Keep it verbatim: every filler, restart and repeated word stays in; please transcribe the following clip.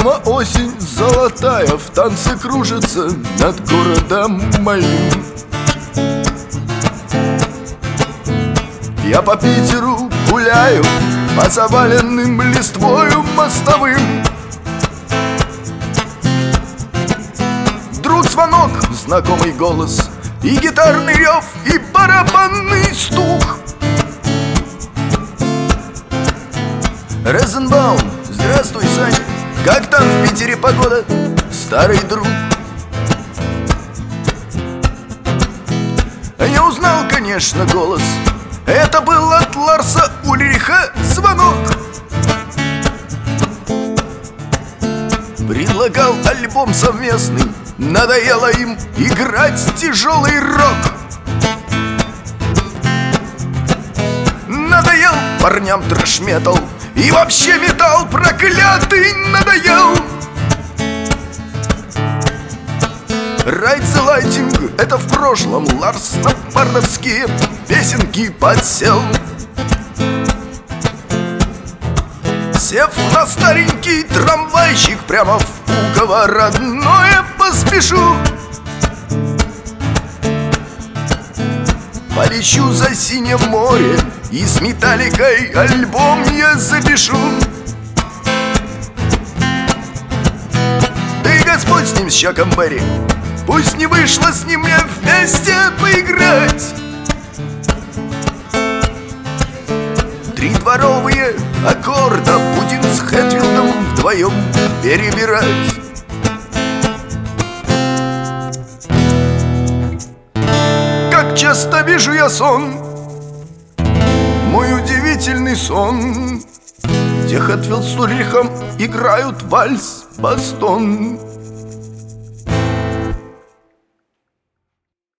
Дома осень золотая в танце кружится над городом моим. Я по Питеру гуляю по заваленным листвою мостовым. Вдруг звонок, знакомый голос, и гитарный рев, и барабанный стук. Розенбаум, здравствуй, Саня. Как там в Питере погода, старый друг? Я узнал, конечно, голос. Это был от Ларса Ульриха звонок. Предлагал альбом совместный. Надоело им играть тяжелый рок. Надоел парням трэш-метал. И вообще металл проклятый надоел. Ride the Lightning — это в прошлом. Ларс на бардовские песенки подсел. Сев на старенький трамвайчик прямо в Пулково родное поспешу. Полечу за синее море и с Металликой альбом я запишу. Да и Господь с ним, с Чаком Берри, пусть не вышло с ним мне вместе поиграть. Три дворовые аккорда будем с Хэтфилдом вдвоем перебирать. Как часто вижу я сон, мой удивительный сон, где Хэтфилд с Ульрихом играют вальс-бастон.